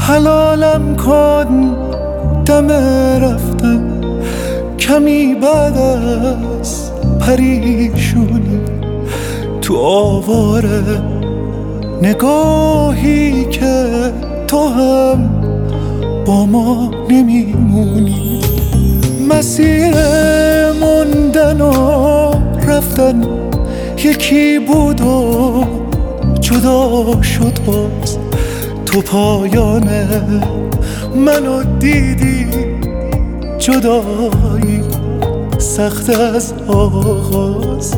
حلالم کن دم رفتن کمی بعد از پریشونی، تو آواره نگاهی که تو هم با ما نمیمونی. مسیر موندن و رفتن یکی بود و جدا شد باز، تو پایان منو دیدی، جدایی سخت از آغاز.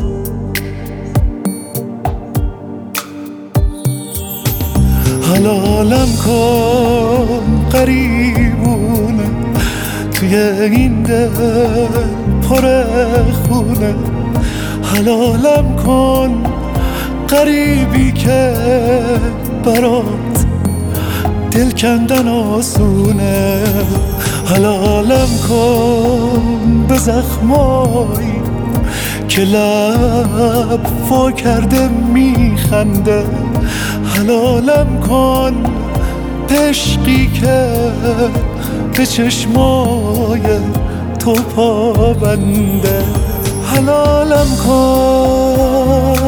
حلالم کن قریبونه توی این دل پر خونه، حلالم کن قریبی که برات دل کندن آسونه. حلالم کن به زخمایی که لب وا کرده میخنده، حلالم کن عشقی که به چشمای تو پابنده. حلالم کن،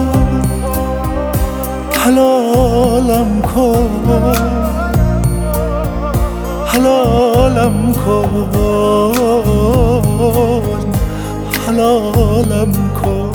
حلالم کن، حلالم کن، حلالم کن،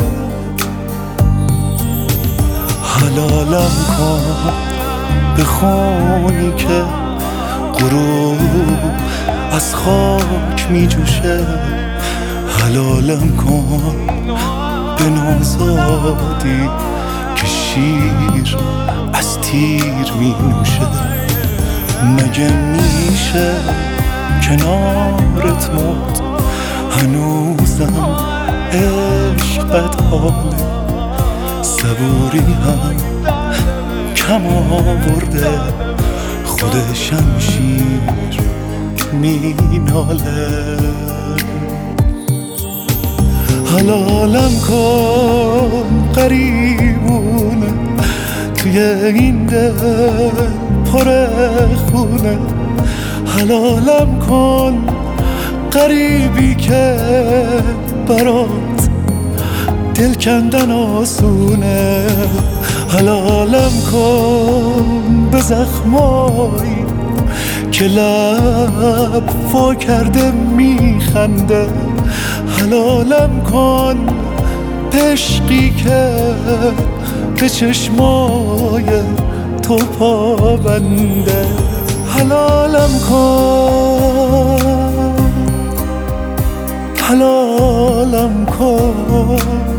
حلالم کن به خونی که غروب از خاک می جوشه، حلالم کن به نوزادی که شیر از تیر می نوشه. مگه میشه کنارت مرد هنوزم عشقت حاله، صبوری هم کم آورده خود شمشیر می ناله. حلالم کن قریبونه توی این دل پر خونه، حلالم کن قریبی که برات دل کندن آسونه. حلالم کن به زخمایی که لب وا کرده میخنده، حلالم کن عشقی که به چشمای تو پابنده. حلالم کن، حلالم کن،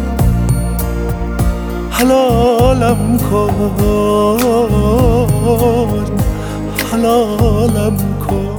حلالم کن، حلالم کن.